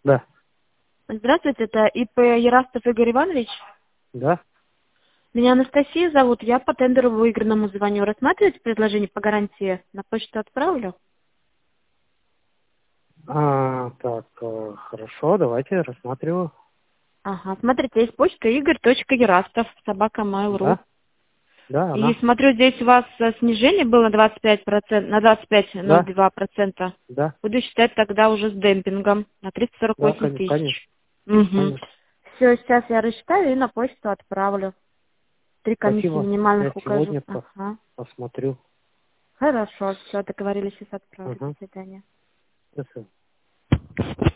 Да. Здравствуйте, это ИП Ярастов Игорь Иванович. Да. Меня Анастасия зовут. Я по тендеру выигранному звоню. Рассматриваете предложение по гарантии? На почту отправлю? Так, хорошо, давайте рассматриваю. Ага, смотрите, есть почта игорь.ярастов, @mail.ru. Да. Да, И она. смотрю, здесь у вас снижение было на 25%, на Да. 25,02%. Да. Буду считать тогда уже с демпингом на Да, 348 конечно. тысяч. Угу. Конечно. Все, сейчас я рассчитаю и на почту отправлю. 3 комиссии Спасибо. Я минимальных укажу. сегодня Ага. посмотрю. Хорошо, все, договорились, сейчас отправлю. До Ага. свидания. До свидания.